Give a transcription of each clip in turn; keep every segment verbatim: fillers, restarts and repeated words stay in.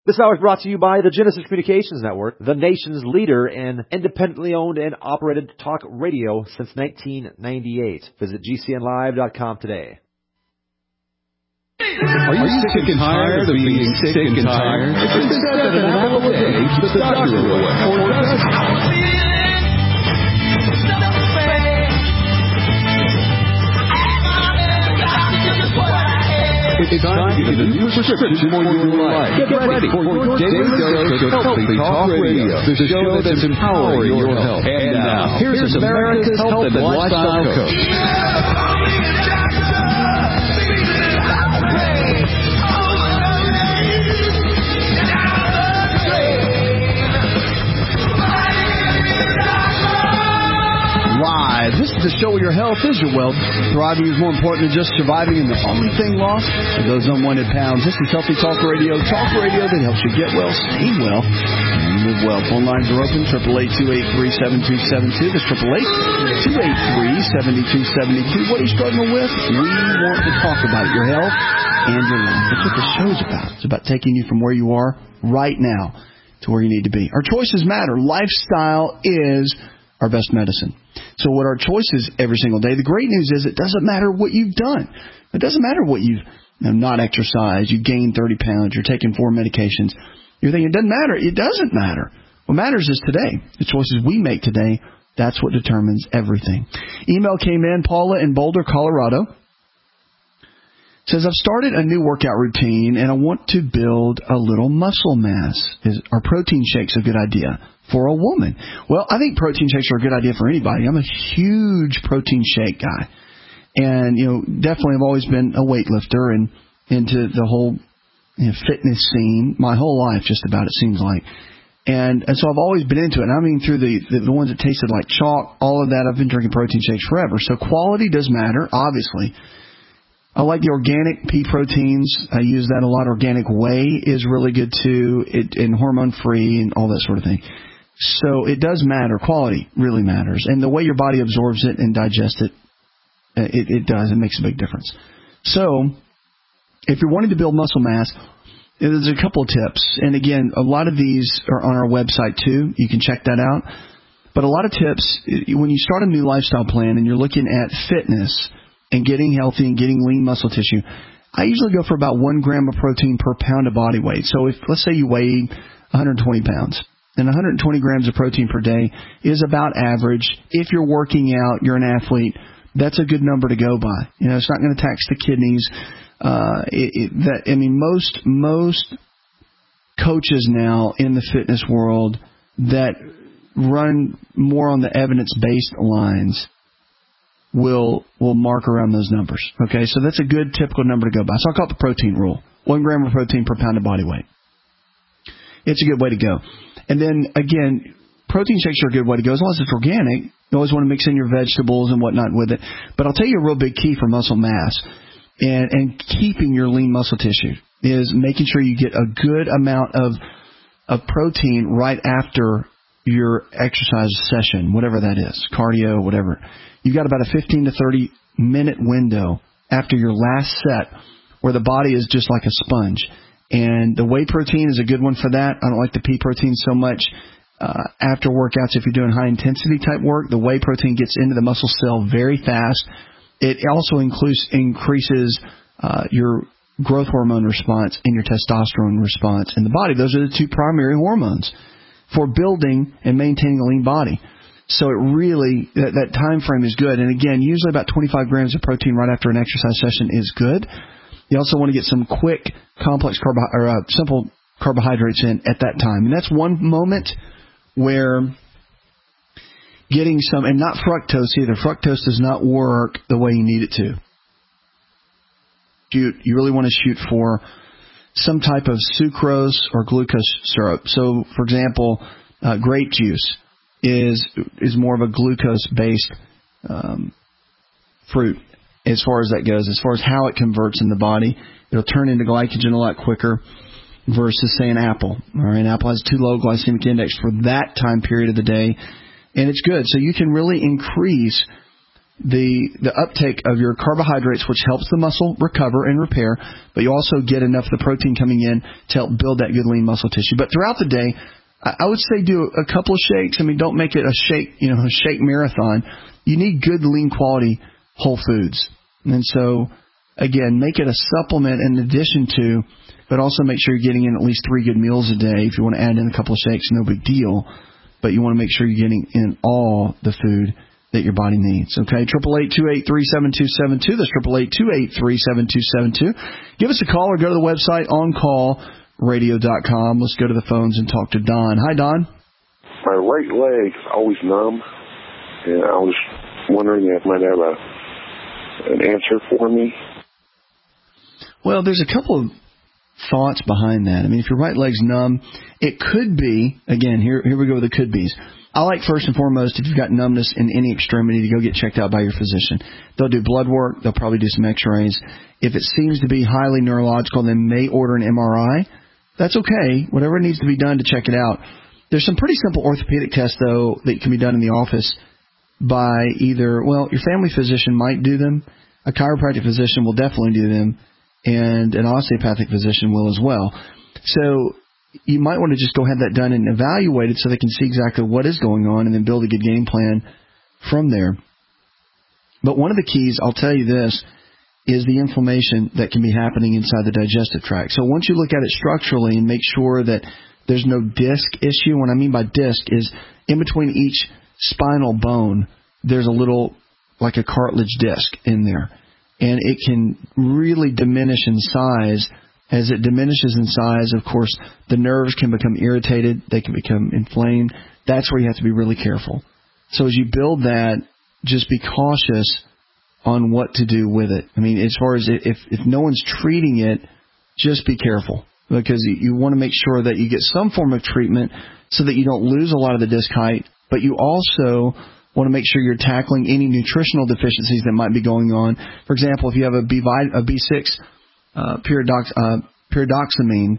This hour is brought to you by the Genesis Communications Network, the nation's leader in independently owned and operated talk radio since nineteen ninety-eight. Visit G C N live dot com today. Are you sick and tired of being sick and tired? If it's seven an apple a day keeps the doctor away, or does it? It's time to get a new prescription for your life. Get ready for your daily dose of Healthy Talk Radio, the show that's empowering your health. And now, here's America's Health and Lifestyle Coach. This is the show where your health is your wealth. Thriving is more important than just surviving, and the only thing lost are those unwanted pounds. This is Healthy Talk Radio, talk radio that helps you get well, stay well, and live well. Phone lines are open, eight eight eight, two eight three, seven two seven two. That's eight eight eight, two eight three, seven two seven two. What are you struggling with? We want to talk about your health and your life. That's what the show's about. It's about taking you from where you are right now to where you need to be. Our choices matter. Lifestyle is our best medicine. So what our choices every single day, the great news is it doesn't matter what you've done. It doesn't matter what you've you know, not exercised, you gained thirty pounds, you're taking four medications. You're thinking it doesn't matter. It doesn't matter. What matters is today. The choices we make today, that's what determines everything. Email came in, Paula in Boulder, Colorado. Says, I've started a new workout routine and I want to build a little muscle mass. Is, are protein shakes a good idea for a woman? Well, I think protein shakes are a good idea for anybody. I'm a huge protein shake guy. And, you know, definitely have always been a weightlifter and into the whole you know, fitness scene my whole life, just about, it seems like. And, and so I've always been into it. And I mean, through the, the, the ones that tasted like chalk, all of that, I've been drinking protein shakes forever. So quality does matter, obviously. I like the organic pea proteins. I use that a lot. Organic whey is really good, too, it, and hormone-free and all that sort of thing. So it does matter. Quality really matters. And the way your body absorbs it and digests it, it, it does. It makes a big difference. So if you're wanting to build muscle mass, there's a couple of tips. And, again, a lot of these are on our website, too. You can check that out. But a lot of tips, when you start a new lifestyle plan and you're looking at fitness and getting healthy and getting lean muscle tissue, I usually go for about one gram of protein per pound of body weight. So if, let's say you weigh one hundred twenty pounds, then one hundred twenty grams of protein per day is about average. If you're working out, you're an athlete, that's a good number to go by. You know, it's not going to tax the kidneys. Uh, it, it, that I mean, most most coaches now in the fitness world that run more on the evidence-based lines will will mark around those numbers. Okay, so that's a good typical number to go by. So I'll call it the protein rule. One gram of protein per pound of body weight. It's a good way to go. And then, again, protein shakes are a good way to go as long as it's organic. You always want to mix in your vegetables and whatnot with it. But I'll tell you a real big key for muscle mass and, and keeping your lean muscle tissue is making sure you get a good amount of of protein right after your exercise session, whatever that is, cardio, whatever. You've got about a fifteen to thirty minute window after your last set where the body is just like a sponge. And the whey protein is a good one for that. I don't like the pea protein so much. Uh, after workouts, if you're doing high-intensity type work, the whey protein gets into the muscle cell very fast. It also includes, increases uh, your growth hormone response and your testosterone response in the body. Those are the two primary hormones for building and maintaining a lean body. So it really, that, that time frame is good. And again, usually about twenty-five grams of protein right after an exercise session is good. You also want to get some quick, complex carbo- or uh, simple carbohydrates in at that time. And that's one moment where getting some, and not fructose either. Fructose does not work the way you need it to. You, you really want to shoot for some type of sucrose or glucose syrup. So, for example, uh, grape juice is is more of a glucose-based um, fruit as far as that goes. As far as how it converts in the body, it'll turn into glycogen a lot quicker versus, say, an apple. All right, an apple has too low glycemic index for that time period of the day, and it's good. So you can really increase the the uptake of your carbohydrates, which helps the muscle recover and repair, but you also get enough of the protein coming in to help build that good lean muscle tissue. But throughout the day, I would say do a couple of shakes. I mean, don't make it a shake, you know, a shake marathon. You need good, lean quality whole foods. And so, again, make it a supplement in addition to, but also make sure you're getting in at least three good meals a day. If you want to add in a couple of shakes, no big deal. But you want to make sure you're getting in all the food that your body needs. Okay, eight eight eight, two eight three, seven two seven two. That's eight eight eight, two eight three, seven two seven two. Give us a call or go to the website on call radio dot com. Let's go to the phones and talk to Don. Hi, Don. My right leg is always numb, and I was wondering if I might have a an answer for me. Well, there's a couple of thoughts behind that. I mean, if your right leg's numb, it could be, again, here here we go with the could be's. I like, first and foremost, if you've got numbness in any extremity, to go get checked out by your physician. They'll do blood work. They'll probably do some x-rays. If it seems to be highly neurological, they may order an M R I. That's okay. Whatever needs to be done to check it out. There's some pretty simple orthopedic tests, though, that can be done in the office by either, well, your family physician might do them. A chiropractic physician will definitely do them, and an osteopathic physician will as well. So you might want to just go have that done and evaluated so they can see exactly what is going on and then build a good game plan from there. But one of the keys, I'll tell you this, is the inflammation that can be happening inside the digestive tract. So once you look at it structurally and make sure that there's no disc issue, what I mean by disc is in between each spinal bone, there's a little, like a cartilage disc in there. And it can really diminish in size. As it diminishes in size, of course, the nerves can become irritated. They can become inflamed. That's where you have to be really careful. So as you build that, just be cautious on what to do with it. I mean, as far as if, if no one's treating it, just be careful. Because you, you want to make sure that you get some form of treatment so that you don't lose a lot of the disc height. But you also want to make sure you're tackling any nutritional deficiencies that might be going on. For example, if you have a B six uh, pyridox, uh, pyridoxamine,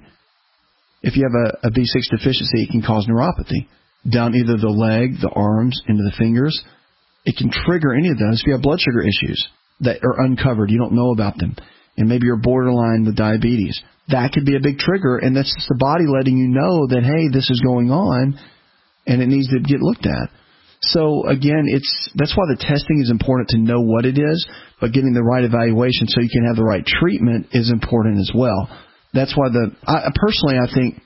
if you have a, a B six deficiency, it can cause neuropathy down either the leg, the arms, into the fingers. It can trigger any of those. If you have blood sugar issues that are uncovered, you don't know about them, and maybe you're borderline with diabetes, that could be a big trigger, and that's just the body letting you know that, hey, this is going on, and it needs to get looked at. So, again, it's that's why the testing is important to know what it is, but getting the right evaluation so you can have the right treatment is important as well. That's why the I, personally, I think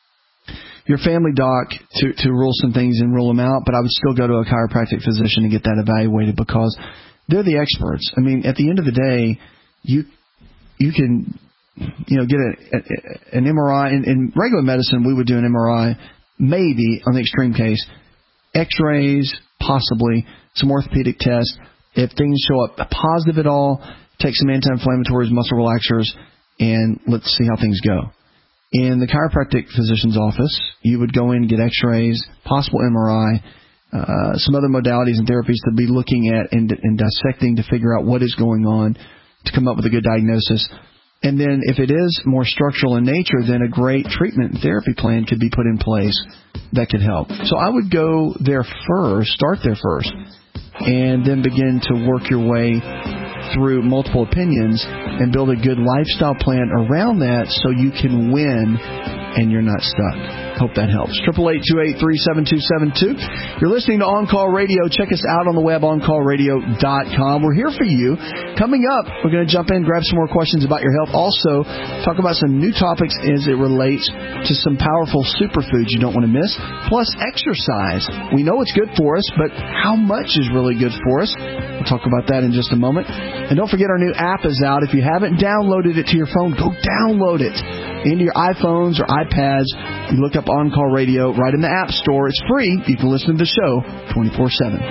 your family doc to, to rule some things and rule them out, but I would still go to a chiropractic physician and get that evaluated because they're the experts. I mean, at the end of the day, you you can you know get a, a, an M R I. In, in regular medicine, we would do an M R I, maybe on the extreme case. X-rays, possibly, some orthopedic tests. If things show up positive at all, take some anti-inflammatories, muscle relaxers, and let's see how things go. In the chiropractic physician's office, you would go in and get X-rays, possible M R I, uh, some other modalities and therapies to be looking at and, and dissecting to figure out what is going on to come up with a good diagnosis. And then if it is more structural in nature, then a great treatment and therapy plan could be put in place that could help. So I would go there first, start there first, and then begin to work your way through multiple opinions and build a good lifestyle plan around that so you can win and you're not stuck. Hope that helps. eight eight eight, two eight three, seven two seven two. You're listening to On Call Radio. Check us out on the web, on call radio dot com. We're here for you. Coming up, we're going to jump in, grab some more questions about your health. Also, talk about some new topics as it relates to some powerful superfoods you don't want to miss. Plus, exercise. We know it's good for us, but how much is really good for us? We'll talk about that in just a moment. And don't forget our new app is out. If you haven't downloaded it to your phone, go download it into your iPhones or iPads. You look up On Call Radio right in the App Store. It's free. You can listen to the show twenty-four seven.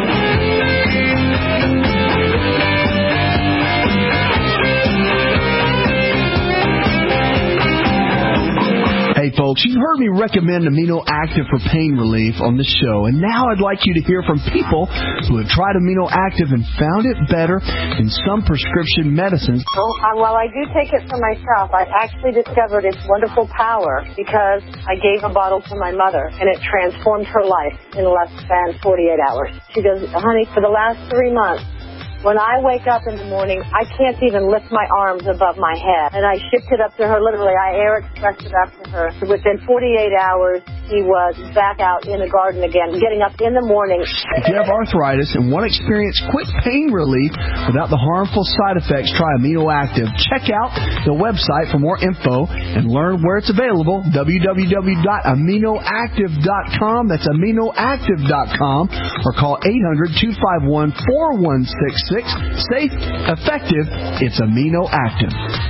Hey, folks, you've heard me recommend Amino Active for pain relief on this show, and now I'd like you to hear from people who have tried Amino Active and found it better than some prescription medicines. Well, uh, while I do take it for myself, I actually discovered its wonderful power because I gave a bottle to my mother, and it transformed her life in less than forty-eight hours. She goes, honey, for the last three months, When I wake up in the morning, I can't even lift my arms above my head. And I shipped it up to her, literally. I air expressed it up to her. So within forty-eight hours, he was back out in the garden again, getting up in the morning. If you have arthritis and want to experience quick pain relief without the harmful side effects, try Amino Active. Check out the website for more info and learn where it's available, w w w dot amino active dot com. That's amino active dot com. Or call eight hundred, two five one, four one six six. Safe, effective, it's Amino Active.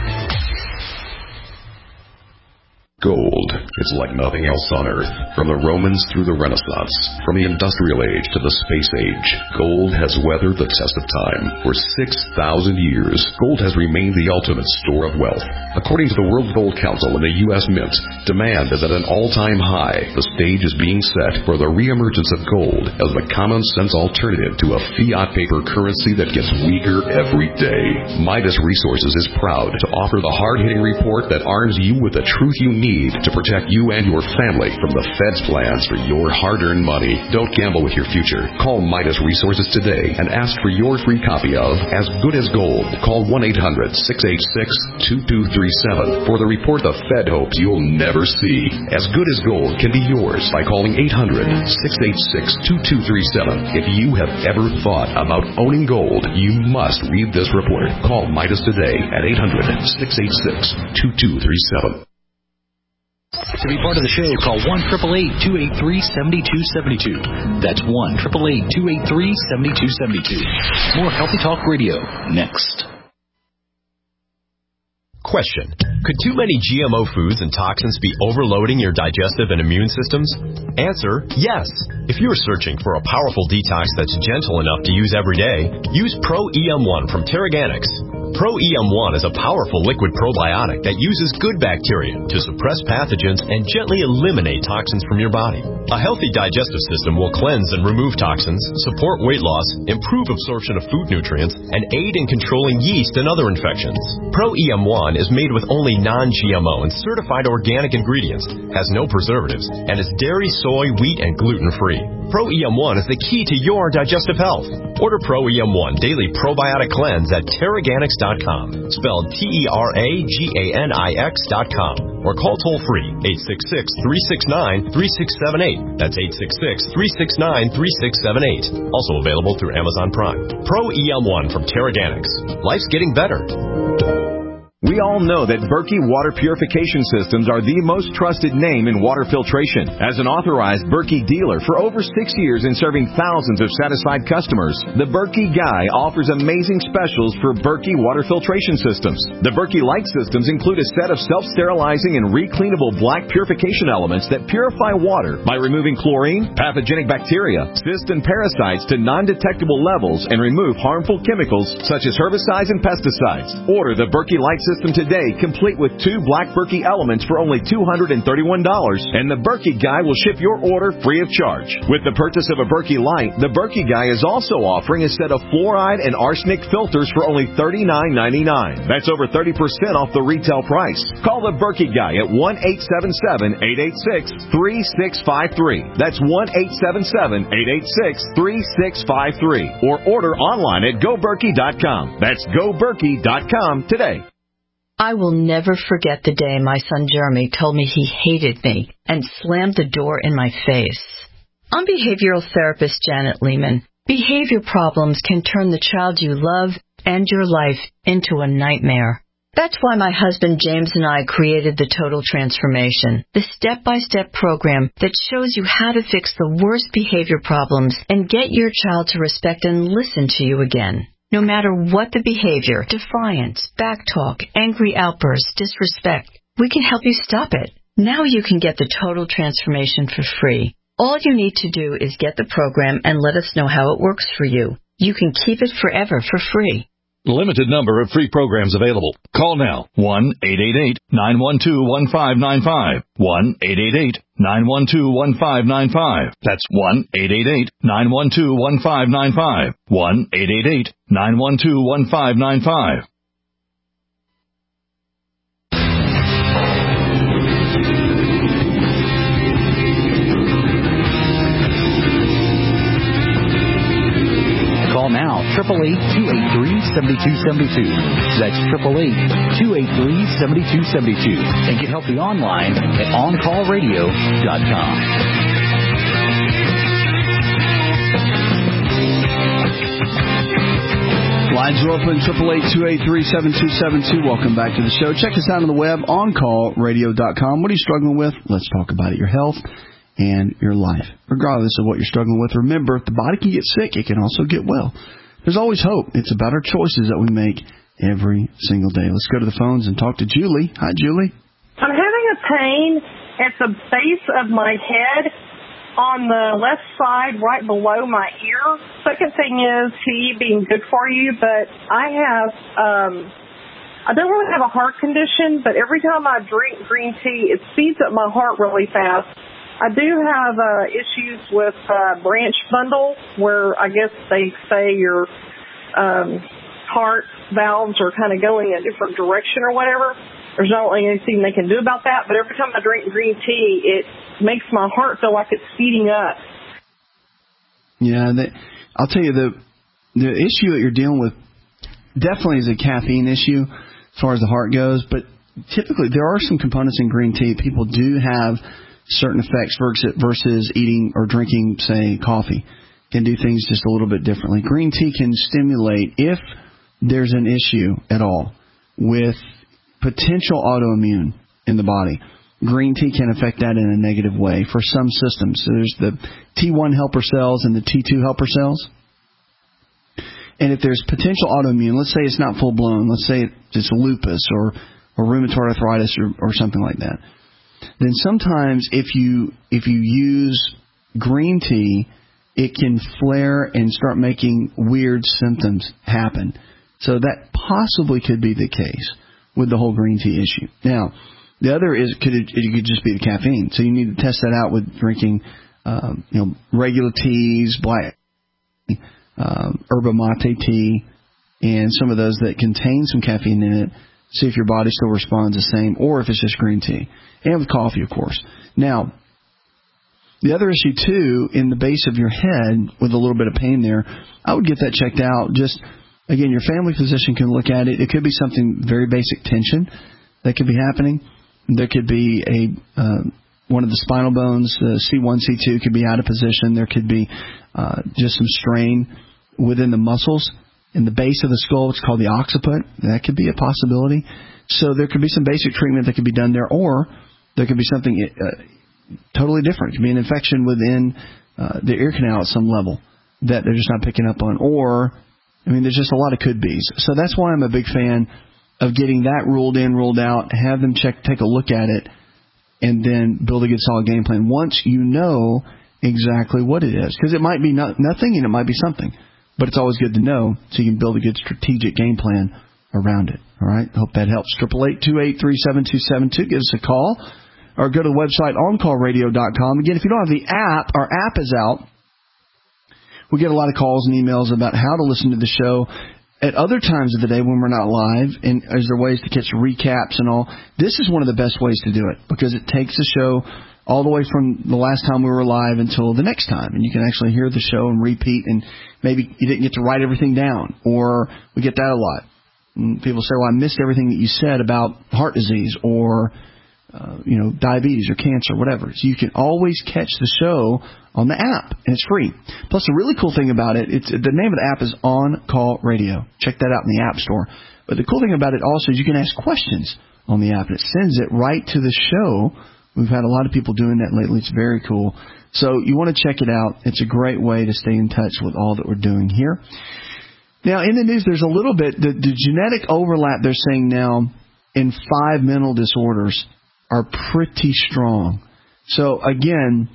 Gold. It's like nothing else on Earth. From the Romans through the Renaissance, from the Industrial Age to the Space Age, gold has weathered the test of time. For six thousand years, gold has remained the ultimate store of wealth. According to the World Gold Council and the U S Mint, demand is at an all-time high. The stage is being set for the reemergence of gold as the common-sense alternative to a fiat paper currency that gets weaker every day. Midas Resources is proud to offer the hard-hitting report that arms you with the truth you need to protect you and your family from the Fed's plans for your hard-earned money. Don't gamble with your future. Call Midas Resources today and ask for your free copy of As Good as Gold. Call one eight hundred, six eight six, two two three seven for the report the Fed hopes you'll never see. As Good as Gold can be yours by calling eight hundred, six eight six, two two three seven. If you have ever thought about owning gold, you must read this report. Call Midas today at eight hundred, six eight six, two two three seven. To be part of the show, call one eight eight eight, two eight three, seven two seven two. That's one eight eight eight, two eight three, seven two seven two. More Healthy Talk Radio next. Question. Could too many G M O foods and toxins be overloading your digestive and immune systems? Answer, yes. If you're searching for a powerful detox that's gentle enough to use every day, use Pro E M one from Terraganics. Pro E M one is a powerful liquid probiotic that uses good bacteria to suppress pathogens and gently eliminate toxins from your body. A healthy digestive system will cleanse and remove toxins, support weight loss, improve absorption of food nutrients, and aid in controlling yeast and other infections. Pro E M one is made with only non-G M O and certified organic ingredients, has no preservatives, and is dairy, soy, wheat, and gluten-free. Pro E M one is the key to your digestive health. Order Pro E M one Daily Probiotic Cleanse at Terraganics dot com, spelled T E R A G A N I X dot com, or call toll-free eight six six, three six nine, three six seven eight. That's eight six six, three six nine, three six seven eight. Also available through Amazon Prime. Pro E M one from Terraganics. Life's getting better. We all know that Berkey Water Purification Systems are the most trusted name in water filtration. As an authorized Berkey dealer for over six years and serving thousands of satisfied customers, the Berkey Guy offers amazing specials for Berkey Water Filtration Systems. The Berkey Light Systems include a set of self-sterilizing and recleanable black purification elements that purify water by removing chlorine, pathogenic bacteria, cysts, and parasites to non-detectable levels and remove harmful chemicals such as herbicides and pesticides. Order the Berkey Light System today, complete with two black Berkey elements for only two hundred thirty-one dollars, and the Berkey Guy will ship your order free of charge. With the purchase of a Berkey Light, the Berkey Guy is also offering a set of fluoride and arsenic filters for only thirty-nine ninety-nine. That's over thirty percent off the retail price. Call the Berkey Guy at one eight seven seven, eight eight six, three six five three. That's one eight seven seven, eight eight six, three six five three. Or order online at go berkey dot com. That's go berkey dot com today. I will never forget the day my son Jeremy told me he hated me and slammed the door in my face. I'm behavioral therapist Janet Lehman. Behavior problems can turn the child you love and your life into a nightmare. That's why my husband James and I created the Total Transformation, the step-by-step program that shows you how to fix the worst behavior problems and get your child to respect and listen to you again. No matter what the behavior, defiance, backtalk, angry outbursts, disrespect, we can help you stop it. Now you can get the Total Transformation for free. All you need to do is get the program and let us know how it works for you. You can keep it forever for free. Limited number of free programs available. Call now. one eight eight eight, nine one two, one five nine five. one eight eight eight, nine one two, one five nine five. That's one eight eight eight, nine one two, one five nine five. one eight eight eight, nine one two, one five nine five. Call now, eight eight eight eight, two eight three, seven two seven two. That's eight eight eight, two eight three, seven two seven two. And get healthy online at on call radio dot com. Lines are open, eight eight eight, two eight three, seven two seven two. Welcome back to the show. Check us out on the web, on call radio dot com. What are you struggling with? Let's talk about it. Your health and your life. Regardless of what you're struggling with, remember, if the body can get sick, it can also get well. There's always hope. It's about our choices that we make every single day. Let's go to the phones and talk to Julie. Hi, Julie. I'm having a pain at the base of my head on the left side, right below my ear. Second thing is tea being good for you, but I have, um, I don't really have a heart condition, but every time I drink green tea, it speeds up my heart really fast. I do have uh, issues with uh, branch bundle, where I guess they say your um, heart valves are kind of going a different direction or whatever. There's not really anything they can do about that, but every time I drink green tea, it makes my heart feel like it's speeding up. Yeah, they, I'll tell you, the the issue that you're dealing with definitely is a caffeine issue as far as the heart goes, but typically there are some components in green tea. People do have certain effects versus, versus eating or drinking, say, coffee. Can do things just a little bit differently. Green tea can stimulate, if there's an issue at all with potential autoimmune in the body. Green tea can affect that in a negative way for some systems. So there's the T one helper cells and the T two helper cells. And if there's potential autoimmune, let's say it's not full blown, let's say it's lupus or, or rheumatoid arthritis or, or something like that, then sometimes if you if you use green tea, it can flare and start making weird symptoms happen. So that possibly could be the case with the whole green tea issue. Now, the other is could it, it could just be the caffeine. So you need to test that out with drinking, um, you know, regular teas, black, um, yerba mate tea, and some of those that contain some caffeine in it. See if your body still responds the same, or if it's just green tea, and with coffee, of course. Now, the other issue too, in the base of your head with a little bit of pain there, I would get that checked out. Just again, your family physician can look at it. It could be something very basic tension that could be happening. There could be a uh, one of the spinal bones, uh, C one, C two, could be out of position. There could be uh, just some strain within the muscles in the base of the skull. It's called the occiput. That could be a possibility. So there could be some basic treatment that could be done there, or there could be something uh, totally different. It could be an infection within uh, the ear canal at some level that they're just not picking up on, or I mean, there's just a lot of could-bes. So that's why I'm a big fan of getting that ruled in, ruled out, have them check, take a look at it, and then build a good solid game plan once you know exactly what it is. Because it might be not, nothing and it might be something. But it's always good to know so you can build a good strategic game plan around it. All right? Hope that helps. eight eight eight, two eight three, seven two seven two. Give us a call or go to the website on call radio dot com. Again, if you don't have the app, our app is out. We get a lot of calls and emails about how to listen to the show at other times of the day when we're not live, and is there ways to catch recaps and all. This is one of the best ways to do it because it takes the show all the way from the last time we were live until the next time, and you can actually hear the show and repeat, and maybe you didn't get to write everything down, or we get that a lot. And people say, well, I missed everything that you said about heart disease or Uh, you know, diabetes or cancer, whatever. So you can always catch the show on the app, and it's free. Plus, the really cool thing about it, it's the name of the app is On Call Radio. Check that out in the App Store. But the cool thing about it also is you can ask questions on the app, and it sends it right to the show. We've had a lot of people doing that lately. It's very cool. So you want to check it out. It's a great way to stay in touch with all that we're doing here. Now, in the news, there's a little bit, the, the genetic overlap they're saying now in five mental disorders are pretty strong. So again,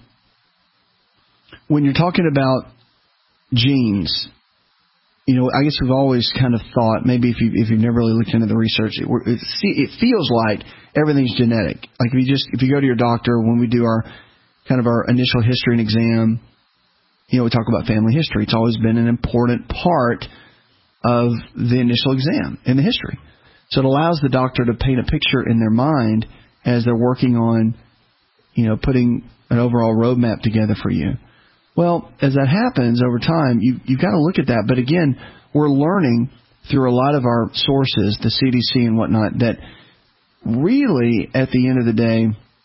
when you're talking about genes, you know, I guess we've always kind of thought, maybe if you if you've never really looked into the research, it, it, it feels like everything's genetic. Like if you just if you go to your doctor when we do our kind of our initial history and exam, you know, we talk about family history. It's always been an important part of the initial exam in the history. So it allows the doctor to paint a picture in their mind as they're working on, you know, putting an overall roadmap together for you. Well, as that happens over time, you, you've got to look at that. But again, we're learning through a lot of our sources, the C D C and whatnot, that really, at the end of the day,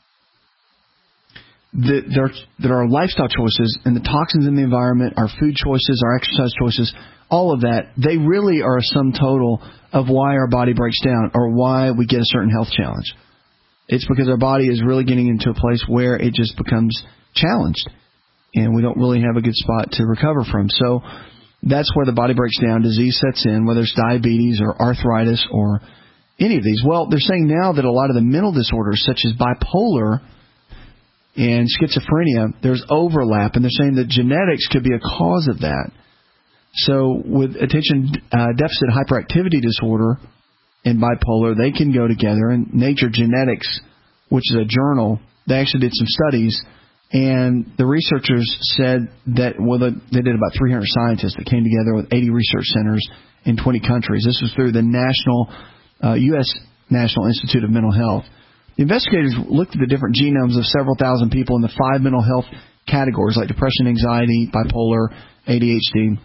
that there, that our lifestyle choices and the toxins in the environment, our food choices, our exercise choices, all of that, they really are a sum total of why our body breaks down or why we get a certain health challenge. It's because our body is really getting into a place where it just becomes challenged, and we don't really have a good spot to recover from. So that's where the body breaks down, disease sets in, whether it's diabetes or arthritis or any of these. Well, they're saying now that a lot of the mental disorders, such as bipolar and schizophrenia, there's overlap, and they're saying that genetics could be a cause of that. So with attention uh, deficit hyperactivity disorder and bipolar, they can go together. And Nature Genetics, which is a journal, they actually did some studies, and the researchers said that, well, they did about three hundred scientists that came together with eighty research centers in twenty countries. This was through the national uh, U S National Institute of Mental Health. The investigators looked at the different genomes of several thousand people in the five mental health categories like depression, anxiety, bipolar, A D H D.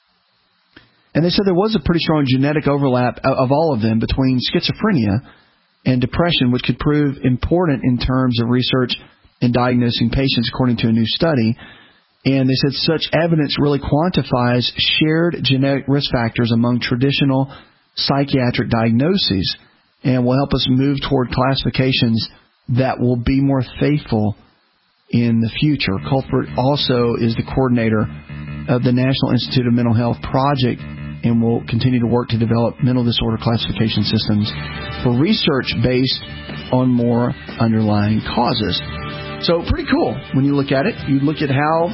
And they said there was a pretty strong genetic overlap of all of them between schizophrenia and depression, which could prove important in terms of research and diagnosing patients, according to a new study. And they said such evidence really quantifies shared genetic risk factors among traditional psychiatric diagnoses and will help us move toward classifications that will be more faithful in the future. Culprit also is the coordinator of the National Institute of Mental Health project and will continue to work to develop mental disorder classification systems for research based on more underlying causes. So pretty cool when you look at it. You look at how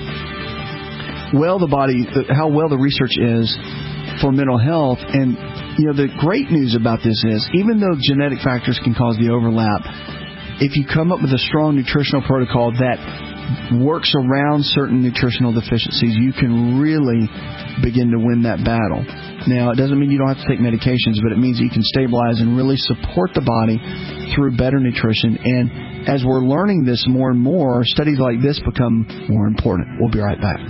well the body, how well the research is for mental health. And, you know, the great news about this is, even though genetic factors can cause the overlap, if you come up with a strong nutritional protocol that works around certain nutritional deficiencies, you can really begin to win that battle. Now, it doesn't mean you don't have to take medications, but it means you can stabilize and really support the body through better nutrition. And as we're learning this more and more, studies like this become more important. We'll be right back.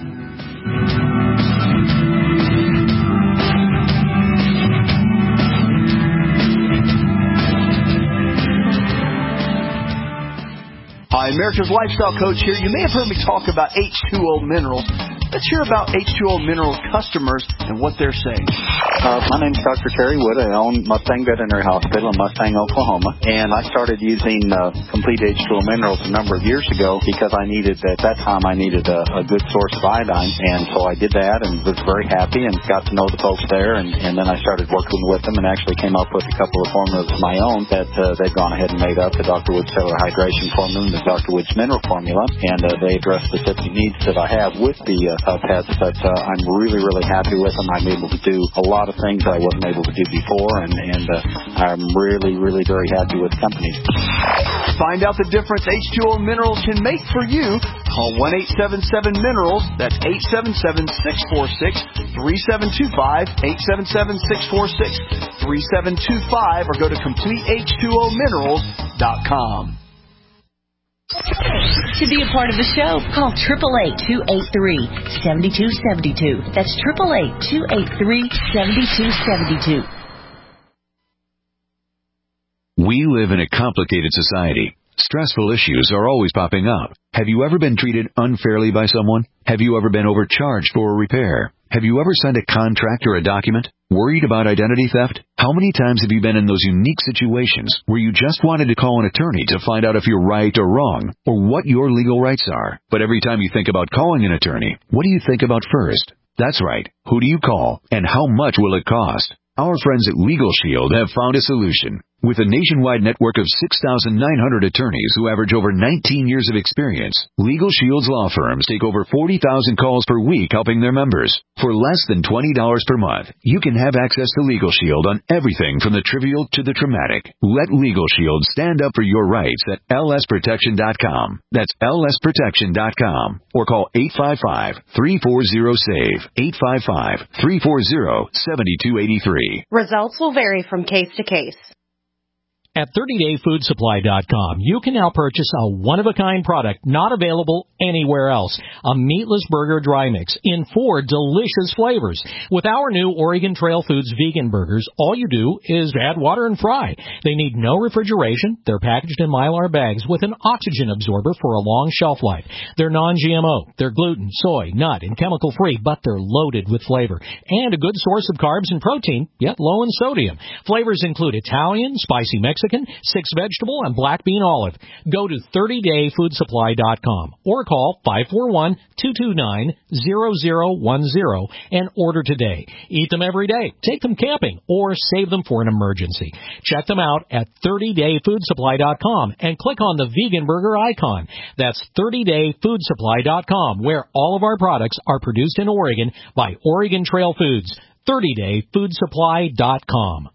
Hi, America's Lifestyle Coach here. You may have heard me talk about H two O Minerals. Let's hear about H two O Minerals customers and what they're saying. Uh, my name's Doctor Terry Wood. I own Mustang Veterinary Hospital in Mustang, Oklahoma. And I started using uh, Complete H two O Minerals a number of years ago because I needed, at that time, I needed a, a good source of iodine. And so I did that and was very happy and got to know the folks there. And, and then I started working with them and actually came up with a couple of formulas of my own that uh, they've gone ahead and made up, the Doctor Wood Cellular Hydration Formula and the Doctor Wood's Mineral Formula. And uh, they address specific needs that I have with the uh, uh, pets, but uh, I'm really, really happy with them. I'm able to do a lot of things I wasn't able to do before, and, and uh, I'm really, really very happy with the company. Find out the difference H two O Minerals can make for you. Call one eight seven seven minerals. That's eight seven seven, six four six, three seven two five, eight seven seven, six four six, three seven two five, or go to complete H two O minerals dot com. To be a part of the show, call eight eight eight, two eight three, seven two seven two. That's eight eight eight, two eight three, seven two seven two. We live in a complicated society. Stressful issues are always popping up. Have you ever been treated unfairly by someone? Have you ever been overcharged for a repair? Have you ever signed a contract or a document? Worried about identity theft? How many times have you been in those unique situations where you just wanted to call an attorney to find out if you're right or wrong, or what your legal rights are? But every time you think about calling an attorney, what do you think about first? That's right. Who do you call, and how much will it cost? Our friends at Legal Shield have found a solution. With a nationwide network of six thousand nine hundred attorneys who average over nineteen years of experience, Legal Shield's law firms take over forty thousand calls per week helping their members. For less than twenty dollars per month, you can have access to Legal Shield on everything from the trivial to the traumatic. Let Legal Shield stand up for your rights at L S protection dot com. That's L S protection dot com. Or call eight five five, three four zero, SAVE, eight five five, three four zero, seven two eight three. Results will vary from case to case. At thirty day food supply dot com, you can now purchase a one-of-a-kind product not available anywhere else. A meatless burger dry mix in four delicious flavors. With our new Oregon Trail Foods vegan burgers, all you do is add water and fry. They need no refrigeration. They're packaged in Mylar bags with an oxygen absorber for a long shelf life. They're non G M O. They're gluten, soy, nut, and chemical-free, but they're loaded with flavor. And a good source of carbs and protein, yet low in sodium. Flavors include Italian, spicy Mexican, six vegetable, and black bean olive. Go to thirty day food supply dot com or call five four one, two two nine, zero zero one zero and order today. Eat them every day, take them camping, or save them for an emergency. Check them out at thirty day food supply dot com and click on the vegan burger icon. That's thirty day food supply dot com, where all of our products are produced in Oregon by Oregon Trail Foods. thirty day food supply dot com.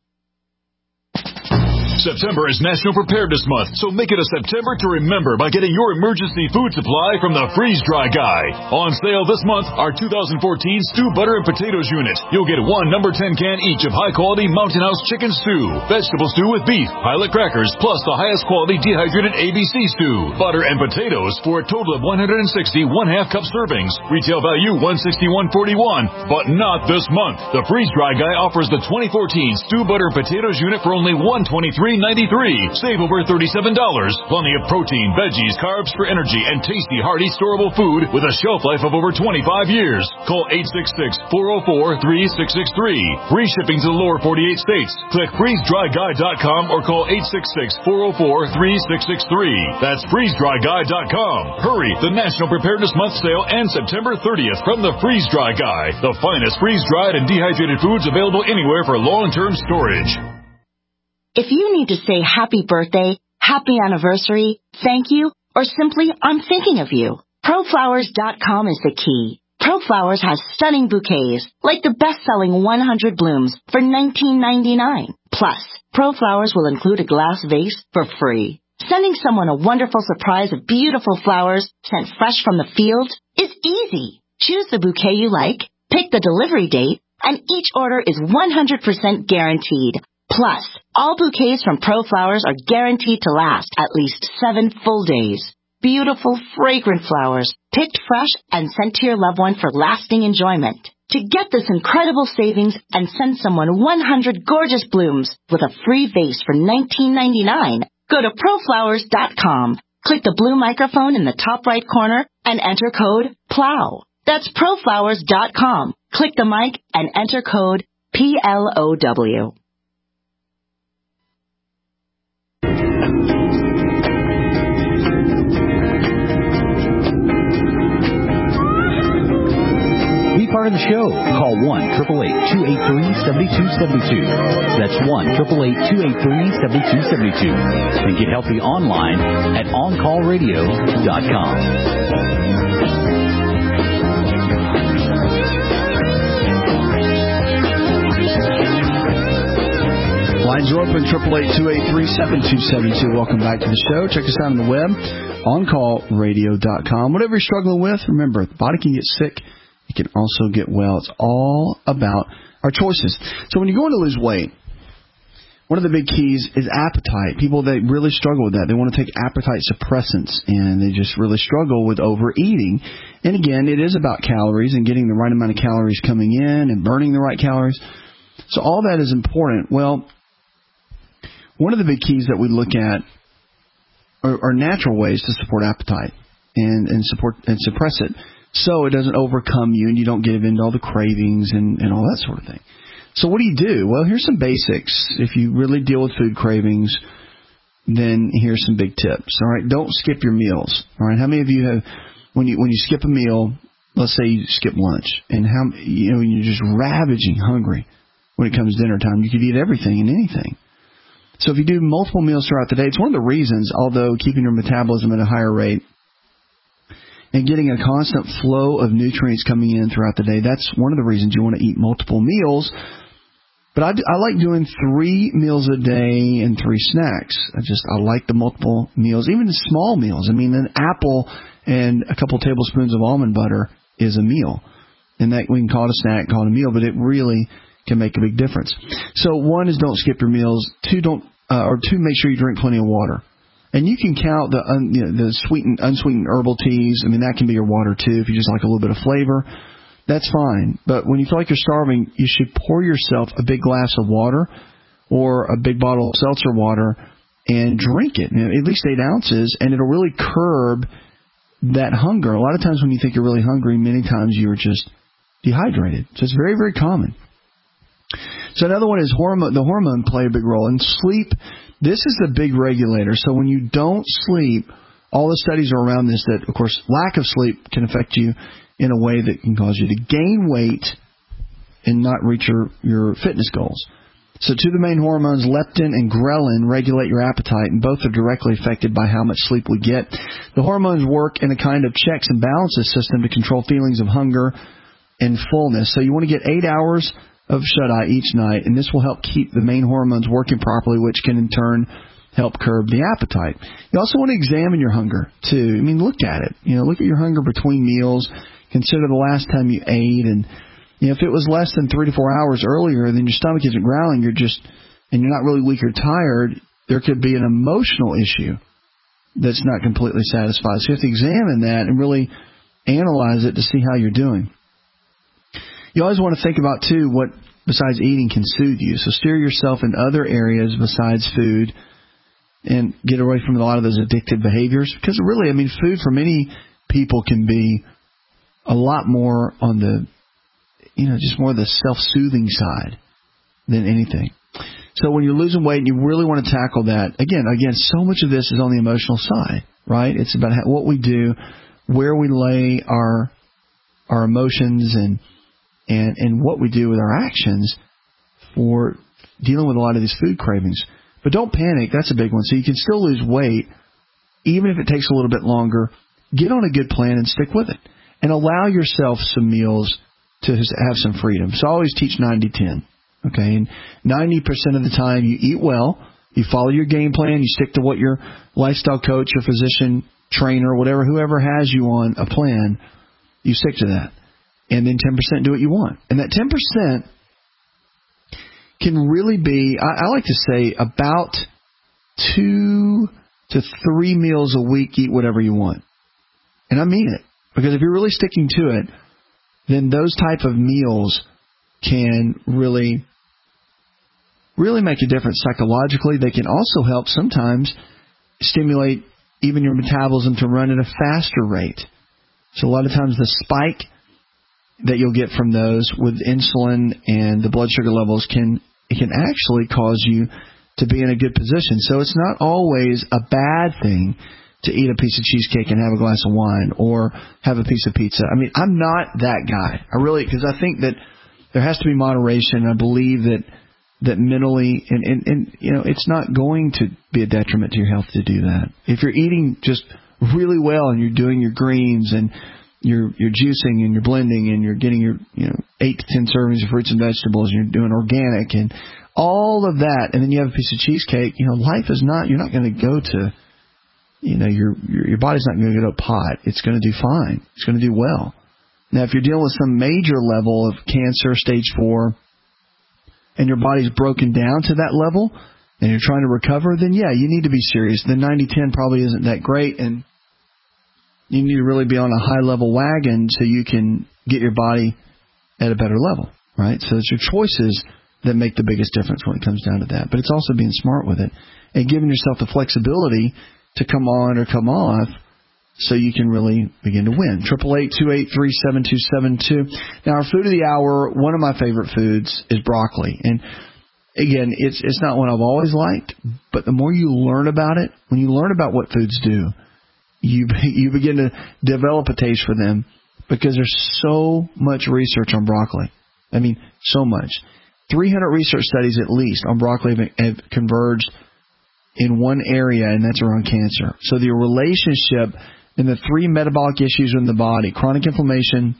September is National Preparedness Month, so make it a September to remember by getting your emergency food supply from the Freeze Dry Guy. On sale this month, our two thousand fourteen Stew Butter and Potatoes unit. You'll get one number ten can each of high-quality Mountain House chicken stew, vegetable stew with beef, pilot crackers, plus the highest quality dehydrated A B C stew, butter and potatoes for a total of one hundred sixty one-half cup servings. Retail value one hundred sixty-one forty-one, but not this month. The Freeze Dry Guy offers the twenty fourteen Stew Butter and Potatoes unit for only one hundred twenty-three ninety-three. Save over thirty-seven dollars. Plenty of protein, veggies, carbs for energy, and tasty, hearty, storable food with a shelf life of over twenty-five years. Call eight six six, four oh four, three six six three. Free shipping to the lower forty-eight states. Click freeze dry guy dot com or call eight six six, four oh four, three six six three. That's freeze dry guy dot com. Hurry! The National Preparedness Month sale ends September thirtieth from the Freeze Dry Guy. The finest freeze-dried and dehydrated foods available anywhere for long-term storage. If you need to say happy birthday, happy anniversary, thank you, or simply I'm thinking of you, pro flowers dot com is the key. ProFlowers has stunning bouquets, like the best-selling one hundred blooms for nineteen ninety-nine. Plus, ProFlowers will include a glass vase for free. Sending someone a wonderful surprise of beautiful flowers sent fresh from the field is easy. Choose the bouquet you like, pick the delivery date, and each order is one hundred percent guaranteed. Plus, all bouquets from ProFlowers are guaranteed to last at least seven full days. Beautiful, fragrant flowers, picked fresh and sent to your loved one for lasting enjoyment. To get this incredible savings and send someone one hundred gorgeous blooms with a free vase for nineteen ninety-nine, go to pro flowers dot com. Click the blue microphone in the top right corner and enter code PLOW. That's pro flowers dot com. Click the mic and enter code P L O W. Be part of the show. Call one, eight eight eight, two eight three, seven two seven two. That's one, eight eight eight, two eight three, seven two seven two. And get healthy online at on call radio dot com. Lines are open, eight eight eight, two eight three, seven two seven two. Welcome back to the show. Check us out on the web, on call radio dot com. Whatever you're struggling with, remember, the body can get sick. It can also get well. It's all about our choices. So when you're going to lose weight, one of the big keys is appetite. People that really struggle with that, they want to take appetite suppressants, and they just really struggle with overeating. And again, it is about calories and getting the right amount of calories coming in and burning the right calories. So all that is important. Well, one of the big keys that we look at are, are natural ways to support appetite and, and support and suppress it, so it doesn't overcome you and you don't give in to all the cravings and, and all that sort of thing. So what do you do? Well, here's some basics. If you really deal with food cravings, then here's some big tips. All right, don't skip your meals. All right, how many of you have, when you when you skip a meal, let's say you skip lunch, and how you know you're just ravaging hungry when it comes dinner time, you could eat everything and anything. So if you do multiple meals throughout the day, it's one of the reasons, although keeping your metabolism at a higher rate and getting a constant flow of nutrients coming in throughout the day, that's one of the reasons you want to eat multiple meals. But I, I like doing three meals a day and three snacks. I just, I like the multiple meals, even the small meals. I mean, an apple and a couple tablespoons of almond butter is a meal. And that we can call it a snack, call it a meal, but it really can make a big difference. So one is don't skip your meals. Two, don't uh, or two, make sure you drink plenty of water. And you can count the un, you know, the sweetened, unsweetened herbal teas. I mean, that can be your water too if you just like a little bit of flavor. That's fine. But when you feel like you're starving, you should pour yourself a big glass of water or a big bottle of seltzer water and drink it, you know, at least eight ounces, and it'll really curb that hunger. A lot of times when you think you're really hungry, many times you're just dehydrated. So it's very, very common. So another one is hormone. The hormone play a big role. And sleep, this is the big regulator. So when you don't sleep, all the studies are around this that, of course, lack of sleep can affect you in a way that can cause you to gain weight and not reach your, your fitness goals. So two of the main hormones, leptin and ghrelin, regulate your appetite, and both are directly affected by how much sleep we get. The hormones work in a kind of checks and balances system to control feelings of hunger and fullness. So you want to get eight hours of shut-eye each night, and this will help keep the main hormones working properly, which can in turn help curb the appetite. You also want to examine your hunger, too. I mean, look at it. You know, look at your hunger between meals. Consider the last time you ate, and you know, if it was less than three to four hours earlier, then your stomach isn't growling, you're just, and you're not really weak or tired, there could be an emotional issue that's not completely satisfied. So you have to examine that and really analyze it to see how you're doing. You always want to think about, too, what besides eating can soothe you. So steer yourself in other areas besides food and get away from a lot of those addictive behaviors. Because really, I mean, food for many people can be a lot more on the, you know, just more the self-soothing side than anything. So when you're losing weight and you really want to tackle that, again, again, so much of this is on the emotional side, right? It's about how, what we do, where we lay our our emotions and and and what we do with our actions for dealing with a lot of these food cravings. But don't panic. That's a big one. So you can still lose weight, even if it takes a little bit longer. Get on a good plan and stick with it. And allow yourself some meals to have some freedom. So I always teach ninety ten. Okay, and ninety percent of the time you eat well, you follow your game plan, you stick to what your lifestyle coach, your physician, trainer, whatever, whoever has you on a plan, you stick to that. And then ten percent do what you want. And that ten percent can really be, I, I like to say, about two to three meals a week, eat whatever you want. And I mean it. Because if you're really sticking to it, then those type of meals can really, really make a difference psychologically. They can also help sometimes stimulate even your metabolism to run at a faster rate. So a lot of times the spike that you'll get from those with insulin and the blood sugar levels can it can actually cause you to be in a good position. So it's not always a bad thing to eat a piece of cheesecake and have a glass of wine or have a piece of pizza. I mean, I'm not that guy. I really, because I think that there has to be moderation. I believe that that mentally, and, and, and, you know, it's not going to be a detriment to your health to do that. If you're eating just really well and you're doing your greens and you're you're juicing and you're blending and you're getting your, you know, eight to ten servings of fruits and vegetables and you're doing organic and all of that, and then you have a piece of cheesecake, you know, life is not, you're not going to go to, you know, your, your your body's not going to go to a pot. It's going to do fine. It's going to do well. Now, if you're dealing with some major level of cancer, stage four, and your body's broken down to that level, and you're trying to recover, then yeah, you need to be serious. The ninety ten probably isn't that great, and you need to really be on a high-level wagon so you can get your body at a better level, right? So it's your choices that make the biggest difference when it comes down to that. But it's also being smart with it and giving yourself the flexibility to come on or come off so you can really begin to win. eight eight eight, two eight three, seven two seven two. Now, our food of the hour, one of my favorite foods is broccoli. And again, it's it's not one I've always liked, but the more you learn about it, when you learn about what foods do, you you begin to develop a taste for them because there's so much research on broccoli. I mean, so much. three hundred research studies at least on broccoli have converged in one area, and that's around cancer. So the relationship in the three metabolic issues in the body, chronic inflammation,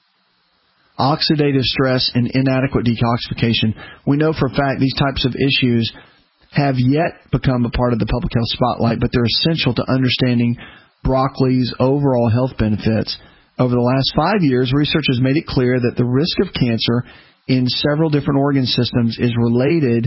oxidative stress, and inadequate detoxification, we know for a fact these types of issues have yet become a part of the public health spotlight, but they're essential to understanding broccoli's overall health benefits. Over the last five years, research has made it clear that the risk of cancer in several different organ systems is related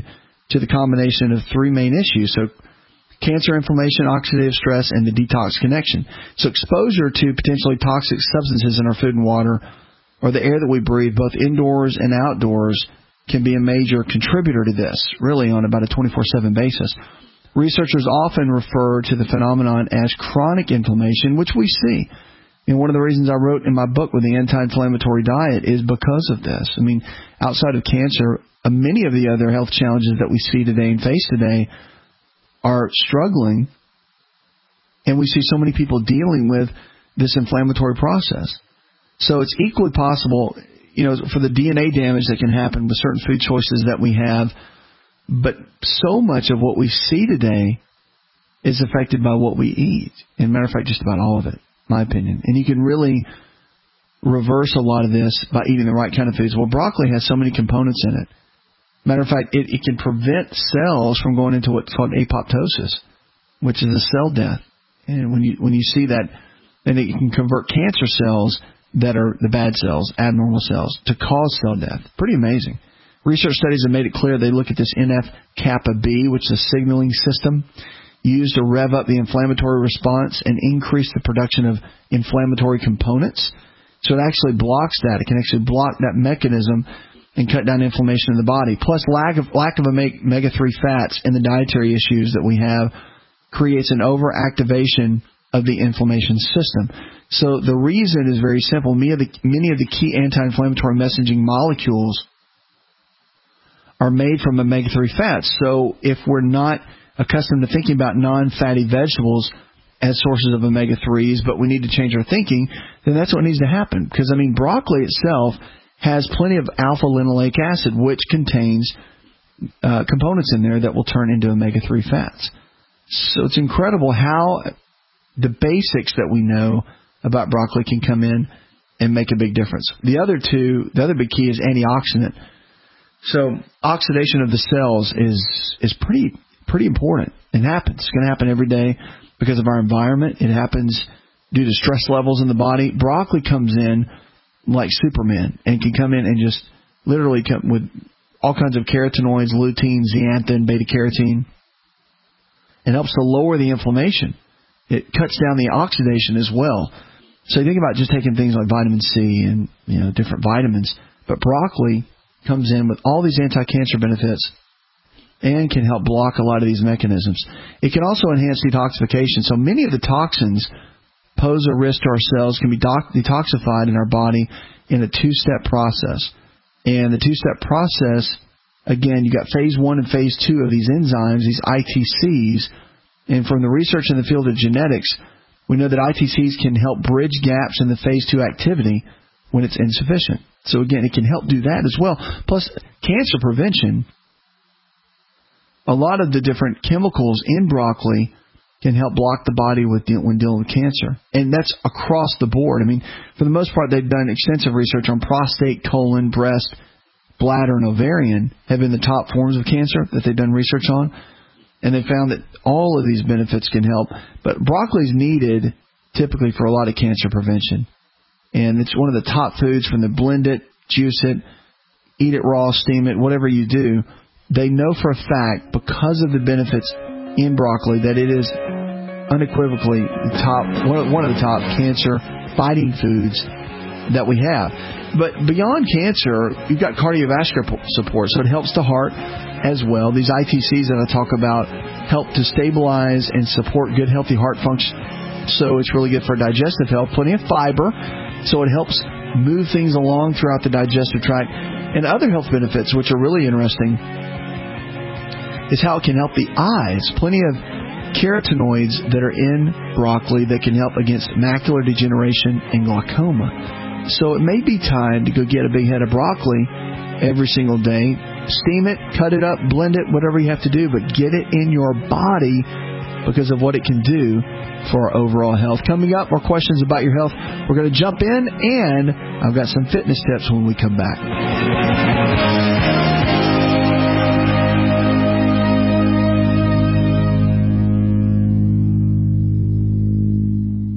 to the combination of three main issues. So cancer, inflammation, oxidative stress, and the detox connection. So exposure to potentially toxic substances in our food and water, or the air that we breathe, both indoors and outdoors, can be a major contributor to this, really on about a twenty-four seven basis. Researchers often refer to the phenomenon as chronic inflammation, which we see. And one of the reasons I wrote in my book with the anti-inflammatory diet is because of this. I mean, outside of cancer, uh, many of the other health challenges that we see today and face today are struggling, and we see so many people dealing with this inflammatory process. So it's equally possible, you know, for the D N A damage that can happen with certain food choices that we have, but so much of what we see today is affected by what we eat. And matter of fact, just about all of it, my opinion. And you can really reverse a lot of this by eating the right kind of foods. Well, broccoli has so many components in it. Matter of fact, it, it can prevent cells from going into what's called apoptosis, which is a cell death. And when you when you see that, then it can convert cancer cells that are the bad cells, abnormal cells, to cause cell death. Pretty amazing. Research studies have made it clear. They look at this N F kappa B, which is a signaling system used to rev up the inflammatory response and increase the production of inflammatory components. So it actually blocks that. It can actually block that mechanism and cut down inflammation in the body. Plus, lack of lack of omega three fats and the dietary issues that we have creates an overactivation of the inflammation system. So the reason is very simple. Many of the, many of the key anti-inflammatory messaging molecules are made from omega three fats. So if we're not accustomed to thinking about non-fatty vegetables as sources of omega threes, but we need to change our thinking, then that's what needs to happen. Because, I mean, broccoli itself has plenty of alpha-linoleic acid, which contains uh, components in there that will turn into omega three fats. So it's incredible how the basics that we know about broccoli can come in and make a big difference. The other two, the other big key is antioxidant. So oxidation of the cells is is pretty pretty important. It happens. It's going to happen every day because of our environment. It happens due to stress levels in the body. Broccoli comes in like Superman and can come in and just literally come with all kinds of carotenoids, lutein, zeaxanthin, beta-carotene. It helps to lower the inflammation. It cuts down the oxidation as well. So you think about just taking things like vitamin C and, you know, different vitamins. But broccoli comes in with all these anti-cancer benefits and can help block a lot of these mechanisms. It can also enhance detoxification. So many of the toxins pose a risk to our cells can be doc- detoxified in our body in a two-step process. And the two-step process, again, you got phase one and phase two of these enzymes, these I T Cs. And from the research in the field of genetics, we know that I T Cs can help bridge gaps in the phase two activity when it's insufficient. So again, it can help do that as well. Plus, cancer prevention, a lot of the different chemicals in broccoli can help block the body with when dealing with cancer. And that's across the board. I mean, for the most part, they've done extensive research on prostate, colon, breast, bladder, and ovarian have been the top forms of cancer that they've done research on. And they found that all of these benefits can help. But broccoli is needed typically for a lot of cancer prevention. And it's one of the top foods from the blend it, juice it, eat it raw, steam it, whatever you do. They know for a fact, because of the benefits in broccoli, that it is unequivocally the top, one of the top cancer fighting foods that we have. But beyond cancer, you've got cardiovascular support, so it helps the heart as well. These I T Cs that I talk about help to stabilize and support good, healthy heart function. So it's really good for digestive health. Plenty of fiber, so it helps move things along throughout the digestive tract. And other health benefits, which are really interesting, is how it can help the eyes. Plenty of carotenoids that are in broccoli that can help against macular degeneration and glaucoma. So it may be time to go get a big head of broccoli every single day. Steam it, cut it up, blend it, whatever you have to do, but get it in your body because of what it can do for our overall health. Coming up, more questions about your health. We're going to jump in, and I've got some fitness tips when we come back.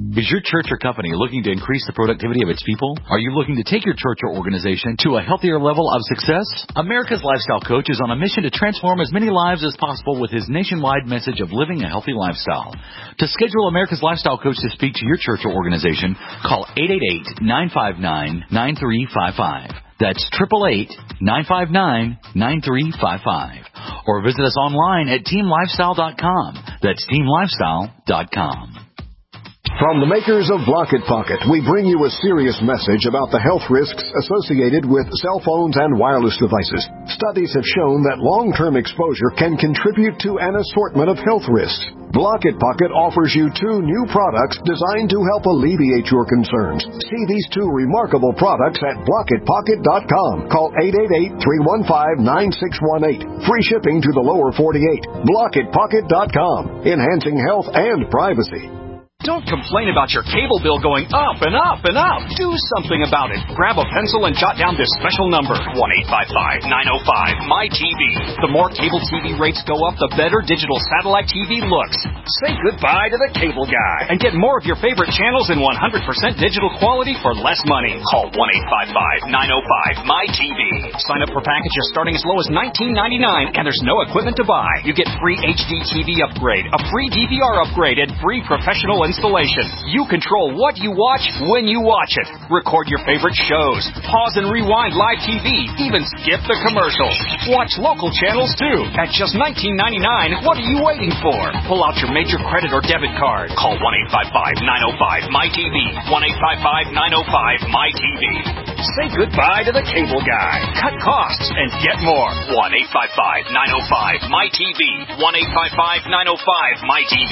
Is your church or company looking to increase the productivity of its people? Are you looking to take your church or organization to a healthier level of success? America's Lifestyle Coach is on a mission to transform as many lives as possible with his nationwide message of living a healthy lifestyle. To schedule America's Lifestyle Coach to speak to your church or organization, call eight eight eight, nine five nine, nine three five five. That's eight eight eight, nine five nine, nine three five five. Or visit us online at team lifestyle dot com. That's team lifestyle dot com. From the makers of Blocket Pocket, we bring you a serious message about the health risks associated with cell phones and wireless devices. Studies have shown that long-term exposure can contribute to an assortment of health risks. Blocket Pocket offers you two new products designed to help alleviate your concerns. See these two remarkable products at blocket pocket dot com. Call eight eight eight, three one five, nine six one eight. Free shipping to the lower forty-eight. blocket pocket dot com. Enhancing health and privacy. Don't complain about your cable bill going up and up and up. Do something about it. Grab a pencil and jot down this special number, one eight five five, nine oh five, M Y T V. The more cable T V rates go up, the better digital satellite T V looks. Say goodbye to the cable guy and get more of your favorite channels in one hundred percent digital quality for less money. Call one eight five five, nine oh five, M Y T V. Sign up for packages starting as low as nineteen ninety-nine, and there's no equipment to buy. You get free H D T V upgrade, a free D V R upgrade, and free professional installation. You control what you watch when you watch it. Record your favorite shows. Pause and rewind live T V. Even skip the commercials. Watch local channels too. At just nineteen ninety-nine, what are you waiting for? Pull out your major credit or debit card. Call one eight five five, nine oh five, M Y T V. one eight five five, nine oh five, M Y T V. Say goodbye to the cable guy. Cut costs and get more. one eight five five, nine oh five, M Y T V. one eight five five, nine oh five, M Y T V.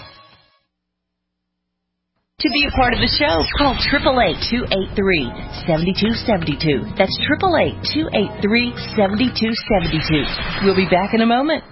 To be a part of the show, call eight eight eight, two eight three, seven two seven two. That's eight eight eight, two eight three, seven two seven two. We'll be back in a moment.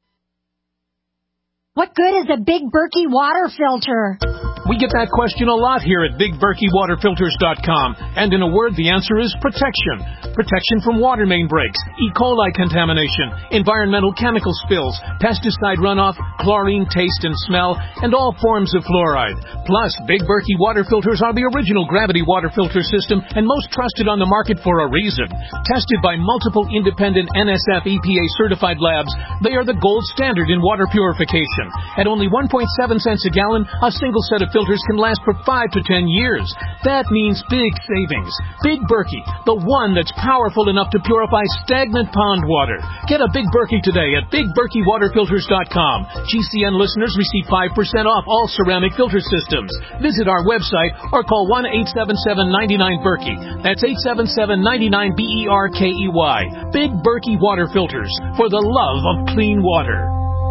What good is a Big Berkey water filter? We get that question a lot here at big berkey water filters dot com. And in a word, the answer is protection. Protection from water main breaks, E. coli contamination, environmental chemical spills, pesticide runoff, chlorine taste and smell, and all forms of fluoride. Plus, Big Berkey water filters are the original gravity water filter system and most trusted on the market for a reason. Tested by multiple independent N S F E P A certified labs, they are the gold standard in water purification. At only one point seven cents a gallon, a single set of filters can last for five to ten years. That means big savings. Big Berkey, the one that's powerful enough to purify stagnant pond water. Get a Big Berkey today at big berkey water filters dot com. G C N listeners receive five percent off all ceramic filter systems. Visit our website or call one eight seven seven, nine nine, Berkey. That's eight seven seven, nine nine, B E R K E Y. Big Berkey water filters, for the love of clean water.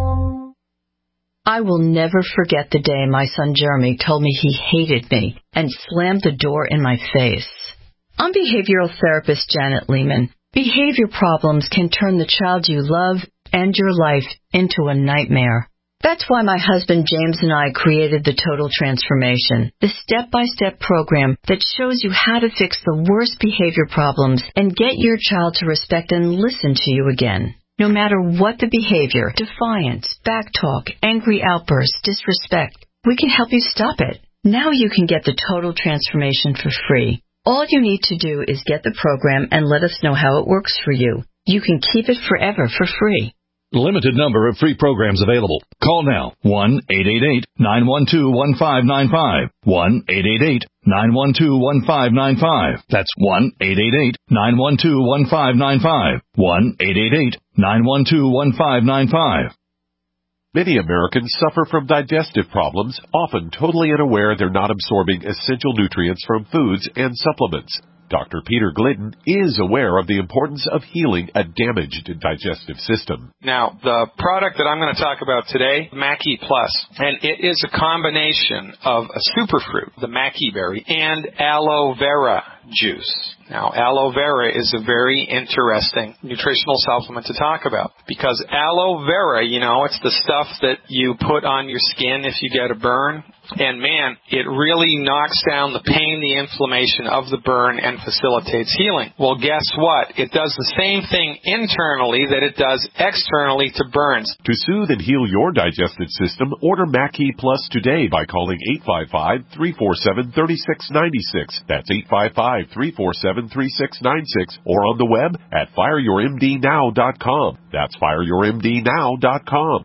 I will never forget the day my son Jeremy told me he hated me and slammed the door in my face. I'm behavioral therapist Janet Lehman. Behavior problems can turn the child you love and your life into a nightmare. That's why my husband James and I created the Total Transformation, the step-by-step program that shows you how to fix the worst behavior problems and get your child to respect and listen to you again. No matter what the behavior, defiance, backtalk, angry outbursts, disrespect, we can help you stop it. Now you can get the Total Transformation for free. All you need to do is get the program and let us know how it works for you. You can keep it forever for free. Limited number of free programs available. Call now, one eight eight eight, nine one two, one five nine five, one eight eight eight, nine one two, one five nine five. That's one eight eight eight, nine one two, one five nine five, one eight eight eight, nine one two, one five nine five. Many Americans suffer from digestive problems, often totally unaware they're not absorbing essential nutrients from foods and supplements. Doctor Peter Glidden is aware of the importance of healing a damaged digestive system. Now, the product that I'm going to talk about today, Mackey Plus, and it is a combination of a superfruit, the Mackey berry, and aloe vera juice. Now, aloe vera is a very interesting nutritional supplement to talk about because aloe vera, you know, it's the stuff that you put on your skin if you get a burn. And, man, it really knocks down the pain, the inflammation of the burn, and facilitates healing. Well, guess what? It does the same thing internally that it does externally to burns. To soothe and heal your digestive system, order Mackey Plus today by calling eight five five, three four seven, three six nine six. That's eight five five, three four seven, three six nine six. Or on the web at fire your m d now dot com. That's fire your m d now dot com.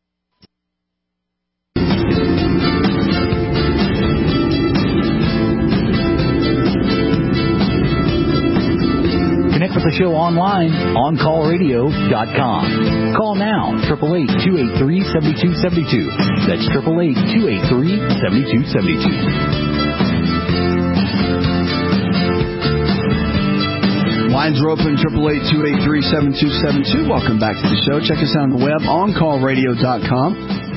Connect with the show online, on call radio dot com. Call now, eight eight eight, two eight three, seven two seven two. That's eight eight eight, two eight three, seven two seven two. Lines are open, eight eight eight, two eight three, seven two seven two. Welcome back to the show. Check us out on the web, on call radio dot com.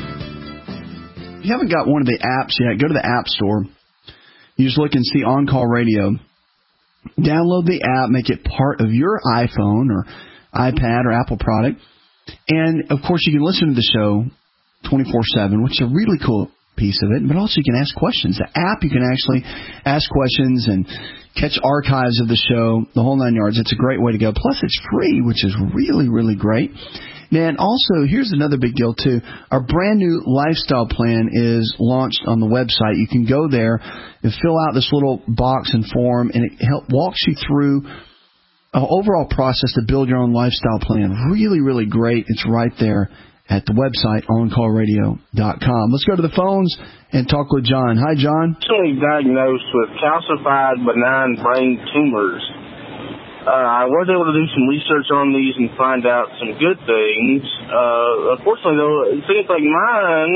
If you haven't got one of the apps yet, go to the App Store. You just look and see On Call Radio. Download the app, make it part of your iPhone or iPad or Apple product. And, of course, you can listen to the show twenty-four seven, which is a really cool piece of it. But also you can ask questions. The app, you can actually ask questions and catch archives of the show, the whole nine yards. It's a great way to go. Plus, it's free, which is really, really great. And also, here's another big deal, too. Our brand new lifestyle plan is launched on the website. You can go there and fill out this little box and form, and it help, walks you through an overall process to build your own lifestyle plan. Really, really great. It's right there at the website, on call radio dot com. Let's go to the phones and talk with John. Hi, John. Recently diagnosed with calcified benign brain tumors. Uh, I was able to do some research on these and find out some good things. Uh, unfortunately, though, it seems like mine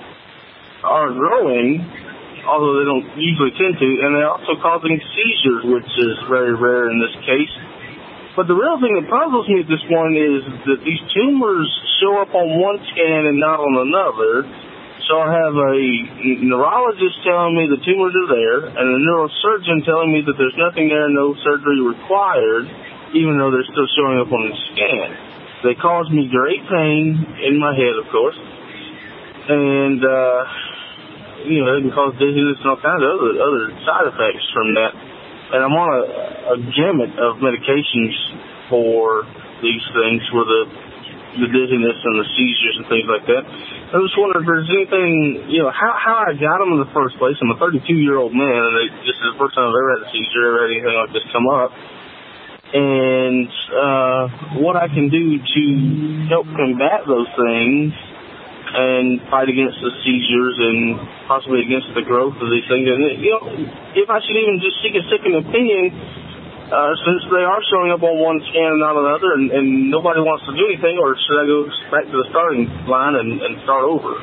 are growing, although they don't usually tend to, and they're also causing seizures, which is very rare in this case. But the real thing that puzzles me at this point is that these tumors show up on one scan and not on another. So I have a neurologist telling me the tumors are there, and a neurosurgeon telling me that there's nothing there, no surgery required, even though they're still showing up on the scan. They cause me great pain in my head, of course, and, uh, you know, they can cause dizziness and all kinds of other, other side effects from that. And I'm on a, a gamut of medications for these things, for the the dizziness and the seizures and things like that. I was wondering if there's anything, you know, how how I got them in the first place. I'm a thirty-two-year-old man, and it, this is the first time I've ever had a seizure, ever had anything like this come up. And uh, what I can do to help combat those things and fight against the seizures and possibly against the growth of these things. And, you know, if I should even just seek a second opinion, Uh, since they are showing up on one scan and not another, and, and nobody wants to do anything, or should I go back to the starting line and, and start over?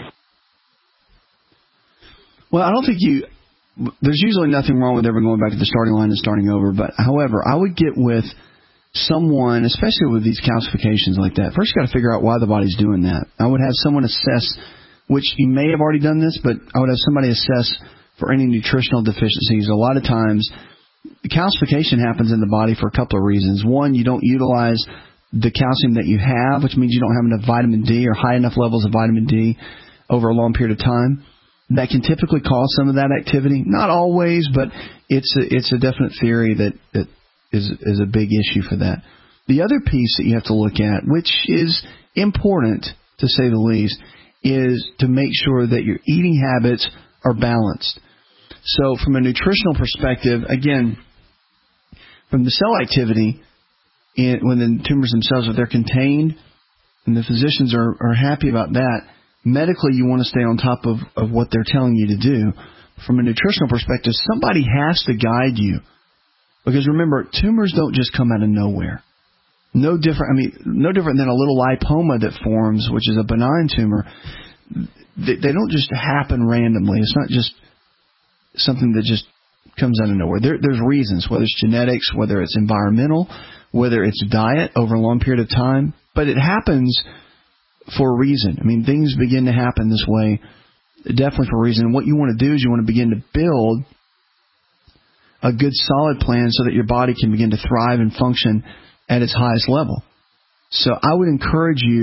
Well, I don't think you... There's usually nothing wrong with ever going back to the starting line and starting over, but however, I would get with someone, especially with these calcifications like that. First, you got to figure out why the body's doing that. I would have someone assess, which you may have already done this, but I would have somebody assess for any nutritional deficiencies. A lot of times, calcification happens in the body for a couple of reasons. One, you don't utilize the calcium that you have, which means you don't have enough vitamin D or high enough levels of vitamin D over a long period of time. That can typically cause some of that activity. Not always, but it's a, it's a definite theory that, that is, is a big issue for that. The other piece that you have to look at, which is important to say the least, is to make sure that your eating habits are balanced. So from a nutritional perspective, again, from the cell activity, in, when the tumors themselves, if they're contained, and the physicians are, are happy about that, medically you want to stay on top of, of what they're telling you to do. From a nutritional perspective, somebody has to guide you. Because remember, tumors don't just come out of nowhere. No different, I mean, no different than a little lipoma that forms, which is a benign tumor. They, they don't just happen randomly. It's not just something that just comes out of nowhere. There, there's reasons, whether it's genetics, whether it's environmental, whether it's diet over a long period of time. But it happens for a reason. I mean, things begin to happen this way definitely for a reason. And what you want to do is you want to begin to build a good solid plan so that your body can begin to thrive and function at its highest level. So I would encourage you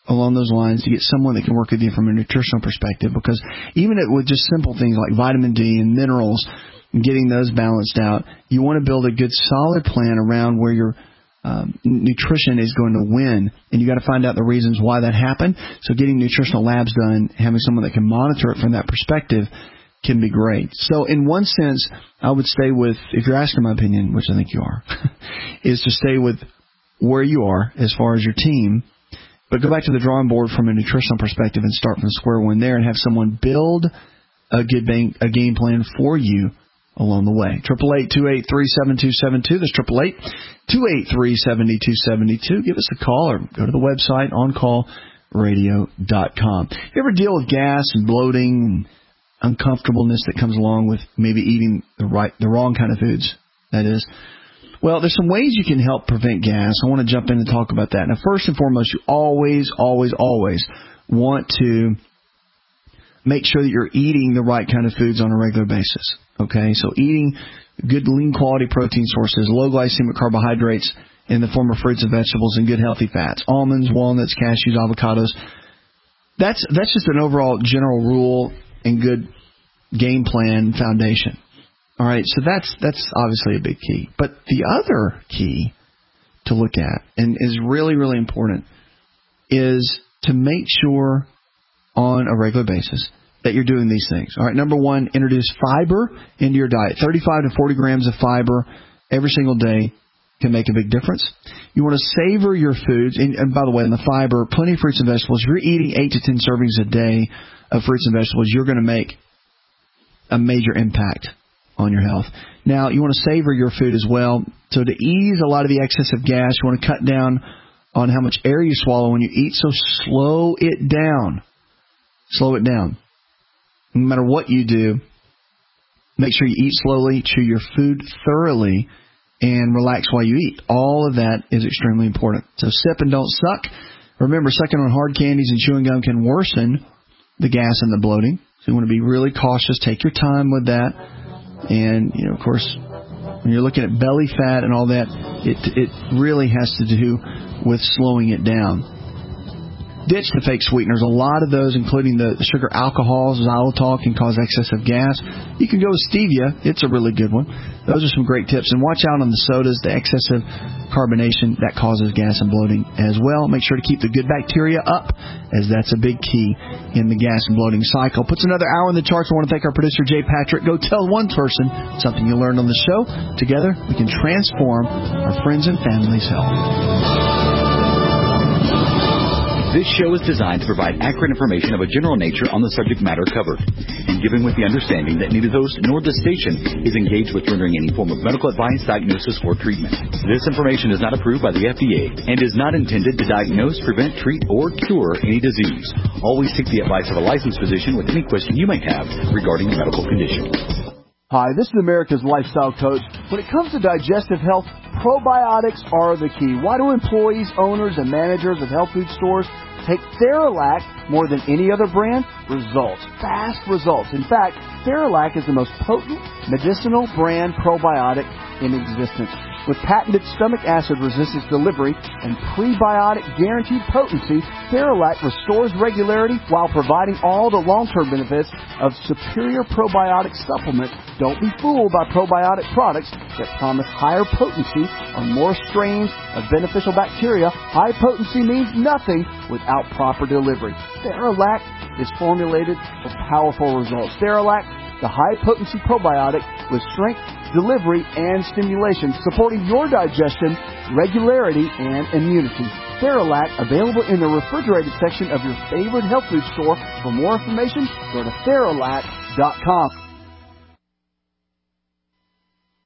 along those lines to get someone that can work with you from a nutritional perspective, because even with just simple things like vitamin D and minerals, and getting those balanced out, you want to build a good solid plan around where your um, nutrition is going to win, and you got to find out the reasons why that happened. So getting nutritional labs done, having someone that can monitor it from that perspective can be great. So in one sense, I would stay with, if you're asking my opinion, which I think you are, is to stay with where you are as far as your team, but go back to the drawing board from a nutritional perspective and start from square one there and have someone build a good bank, a game plan for you along the way. Triple eight two eight three seven two seven two. That's triple eight two eight three seven two seven two. Give us a call or go to the website on call radio dot com. You ever deal with gas and bloating and uncomfortableness that comes along with maybe eating the right, the wrong kind of foods? That is. Well, there's some ways you can help prevent gas. I want to jump in and talk about that. Now, first and foremost, you always, always, always want to make sure that you're eating the right kind of foods on a regular basis. Okay, so eating good, lean quality protein sources, low glycemic carbohydrates in the form of fruits and vegetables, and good healthy fats, almonds, walnuts, cashews, avocados. That's that's just an overall general rule and good game plan foundation. All right, so that's that's obviously a big key. But the other key to look at, and is really, really important, is to make sure on a regular basis that you're doing these things. All right, number one, introduce fiber into your diet. thirty-five to forty grams of fiber every single day can make a big difference. You want to savor your foods. And, and by the way, in the fiber, plenty of fruits and vegetables. If you're eating eight to ten servings a day of fruits and vegetables, you're going to make a major impact on your health. Now, you want to savor your food as well. So to ease a lot of the excess of gas, you want to cut down on how much air you swallow when you eat. So slow it down. Slow it down. No matter what you do, make sure you eat slowly, chew your food thoroughly, and relax while you eat. All of that is extremely important. So sip and don't suck. Remember, sucking on hard candies and chewing gum can worsen the gas and the bloating. So you want to be really cautious. Take your time with that. And, you know, of course, when you're looking at belly fat and all that, it it really has to do with slowing it down. Ditch the fake sweeteners. A lot of those, including the sugar alcohols, xylitol, can cause excess of gas. You can go with stevia. It's a really good one. Those are some great tips. And watch out on the sodas, the excessive carbonation. That causes gas and bloating as well. Make sure to keep the good bacteria up, as that's a big key in the gas and bloating cycle. Puts another hour in the charts. I want to thank our producer, Jay Patrick. Go tell one person something you learned on the show. Together, we can transform our friends and family's health. This show is designed to provide accurate information of a general nature on the subject matter covered, and given with the understanding that neither host nor the station is engaged with rendering any form of medical advice, diagnosis, or treatment. This information is not approved by the F D A and is not intended to diagnose, prevent, treat, or cure any disease. Always seek the advice of a licensed physician with any question you may have regarding a medical condition. Hi, this is America's Lifestyle Coach. When it comes to digestive health, probiotics are the key. Why do employees, owners, and managers of health food stores take Theralac more than any other brand? Results. Fast results. In fact, Theralac is the most potent medicinal brand probiotic in existence. With patented stomach acid resistance delivery and prebiotic guaranteed potency, Theralac restores regularity while providing all the long-term benefits of superior probiotic supplement. Don't be fooled by probiotic products that promise higher potency on more strains of beneficial bacteria. High potency means nothing without proper delivery. Theralac is formulated for powerful results. Theralac, the high-potency probiotic with strength, delivery, and stimulation, supporting your digestion, regularity, and immunity. Theralac, available in the refrigerated section of your favorite health food store. For more information, go to Theralac dot com.